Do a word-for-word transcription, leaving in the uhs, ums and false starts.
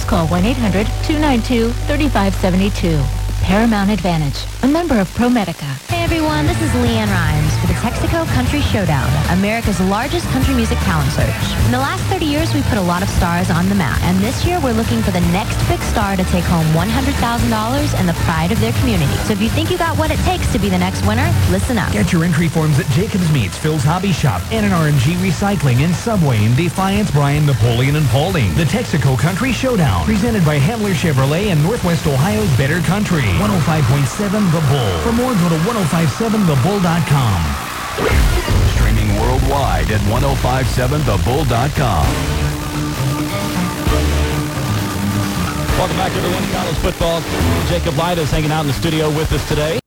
Just call one eight hundred two nine two three five seven two. Paramount Advantage, a member of ProMedica. Hey everyone, this is Leanne Rhymes for the Texaco Country Showdown, America's largest country music talent search. In the last thirty years, we've put a lot of stars on the map, and this year we're looking for the next big star to take home one hundred thousand dollars and the pride of their community. So if you think you got what it takes to be the next winner, listen up. Get your entry forms at Jacobs Meats, Phil's Hobby Shop, N and R and G Recycling, and Subway in Defiance, Bryan, Napoleon, and Paulding. The Texaco Country Showdown, presented by Hamler Chevrolet and Northwest Ohio's Better Country. one oh five point seven The Bull. For more, go to ten fifty-seven the bull dot com. Streaming worldwide at ten fifty-seven the bull dot com. Welcome back, everyone, to college football. Jacob Light is hanging out in the studio with us today.